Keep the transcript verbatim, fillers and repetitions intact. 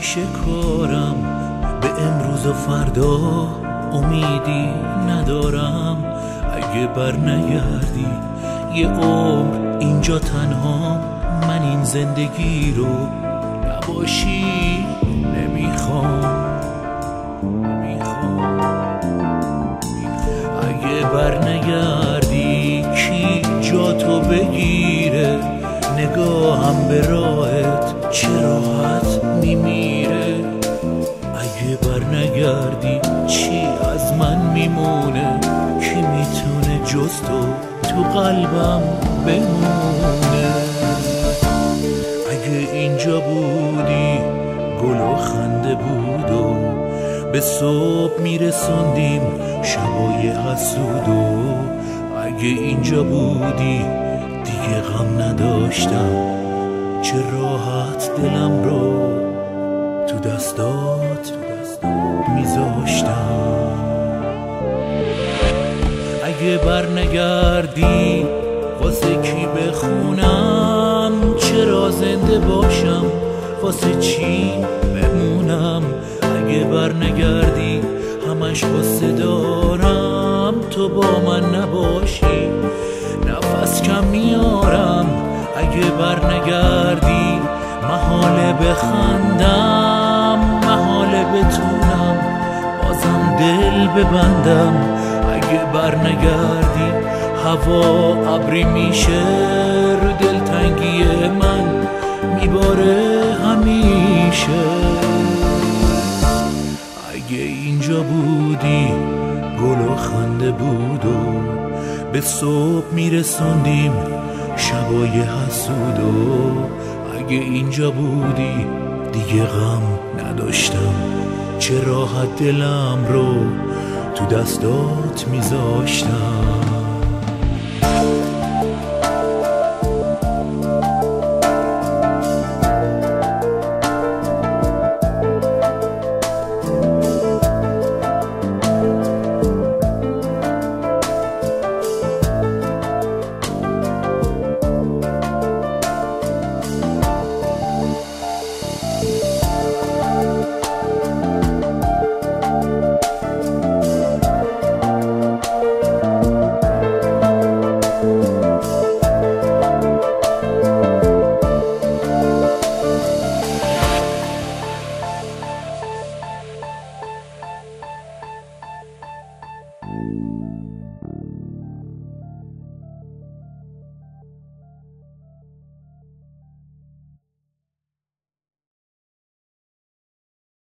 پیش کارم، به امروز و فردا امیدی ندارم. اگه بر نگردی یه عمر اینجا تنها، من این زندگی رو نباشی نمیخوام نمیخوام اگه بر نگردی کی جا تو بگیره، نگاهم به راهت چه راحت میمیره. اگه بر نگردی چی از من میمونه، کی میتونه جز تو تو قلبم بمونه. اگه اینجا بودی گل و خنده بود و به صبح میرسوندیم شبای حسود و اگه اینجا بودی دیگه غم نداشتم، چه راحت دلم رو تو دستات میذاشتم. اگه بر نگردی واسه کی بخونم، چرا زنده باشم واسه چی بمونم. اگه بر نگردی همش واسه دارم، تو با من نباشی نفس کم میارم. اگه بر نگردی محاله بخندم، محاله بتونم بازم دل ببندم. اگه بر نگردی هوا ابری میشه، رو دلتنگی من میباره همیشه. اگه اینجا بودی گل و خنده بود و به صبح میرسوندیم شبای حسود و اگه اینجا بودی دیگه غم نداشتم، چه راحت دلم رو تو دستات میذاشتم. Thank you.